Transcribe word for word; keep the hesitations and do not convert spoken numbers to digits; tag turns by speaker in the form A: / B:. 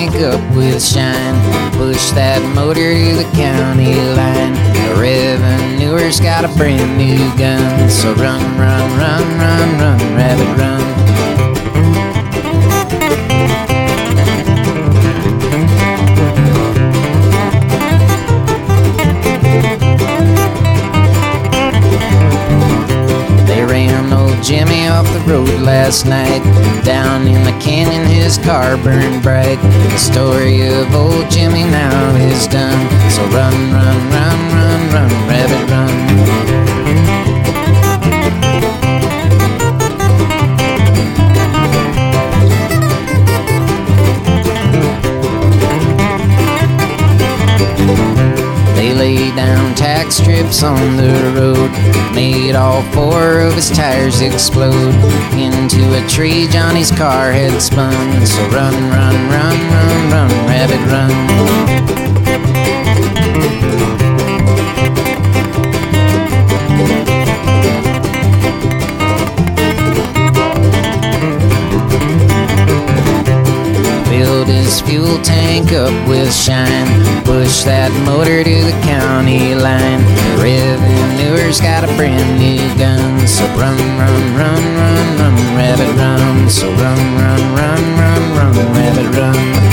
A: tank up with shine. Push that motor to the county line. The revenuer's got a brand new gun. So run, run, run, run, run, rabbit, run. Jimmy off the road last night. Down in the canyon his car burned bright. The story of old Jimmy now is done. So run, run, run, run, run, rabbit, run. They lay down tack strips on the road, made all four of his tires explode. Into a tree Johnny's car had spun. So run, run, run, run, run, rabbit, run. Filled his fuel tank up with shine. Push that motor to the county line. The revenuer's got a brand new gun. So run, run, run, run, run, rabbit, run. So run, run, run, run, run, rabbit, run.